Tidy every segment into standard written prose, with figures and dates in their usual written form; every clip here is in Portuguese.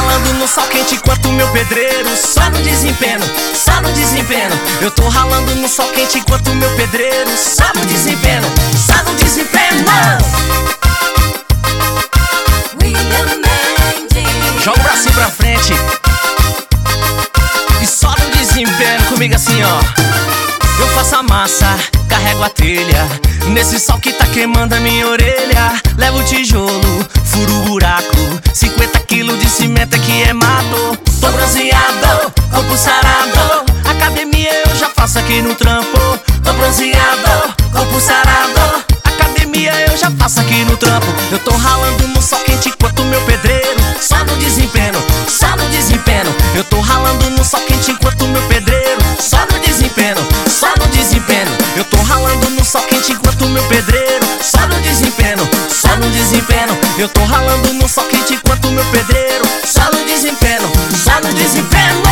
ralando no sol quente enquanto meu pedreiro só no desempenho, só no desempenho. Eu tô ralando no sol quente enquanto meu pedreiro só no desempenho, só no desempenho. Joga o bracinho pra frente e só no desempenho comigo assim, ó. Eu faço a massa, carrego a telha, nesse sol que tá queimando a minha orelha. Levo o tijolo, furo o buraco, 50 quilos de cimento aqui é mato. Tô bronzeado, corpo sarado, academia eu já faço aqui no trampo. Tô bronzeado, corpo sarado, academia eu já faço aqui no trampo. Eu tô ralando no sol quente enquanto meu pedreiro só no desempenho, só no desempenho. Eu tô ralando no sol quente enquanto meu pedreiro só no desempenho, só no desempenho. Eu tô ralando no sol quente enquanto meu pedreiro só no desempenho, só no desempenho. Eu tô ralando no sol quente enquanto meu pedreiro só no desempenho, só no desempenho.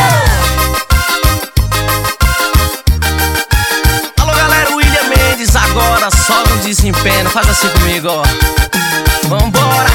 Alô galera, William Mendes agora só no desempenho. Faz assim comigo, ó. Vambora.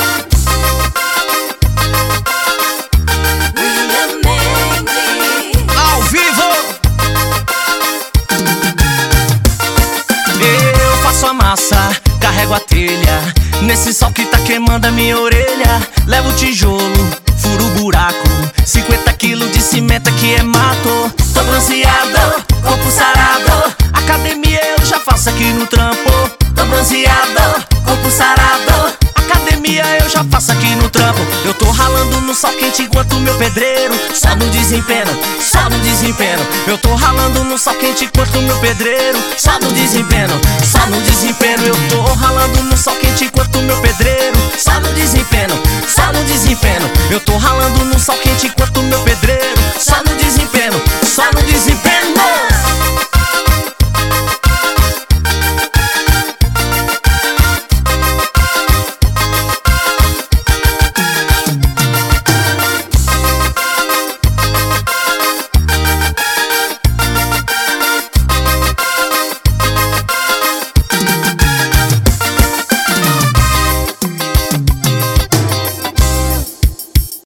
Massa, carrego a telha, nesse sol que tá queimando a minha orelha. Levo o tijolo, furo o buraco, 50 quilos de cimento aqui é mato. Tô bronzeado, corpo sarado, academia eu já faço aqui no trampo. Tô bronzeado, corpo sarado, academia eu já faço aqui no trampo. Eu tô ralando no sol quente enquanto meu pedreiro só no desempenho, só no desempenho. Eu tô ralando no sol quente enquanto meu pedreiro só no desempenho, só no desempenho. Eu tô ralando no sol quente enquanto meu pedreiro